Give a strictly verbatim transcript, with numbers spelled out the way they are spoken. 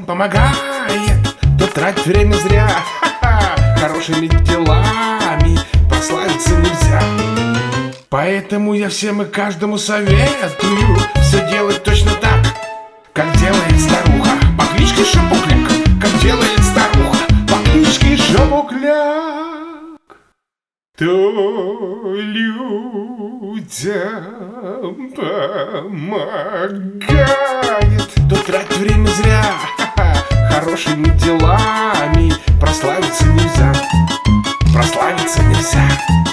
помогает, то тратит время зря. Ха-ха. Хорошими делами прославиться нельзя. Поэтому я всем и каждому советую все делать точно так, как делает старуха по кличке Шапокляк. Как делает старуха по кличке Шапокляк. Кто людям помогает, то тратит время зря. Хорошими делами прославиться нельзя. Прославиться нельзя.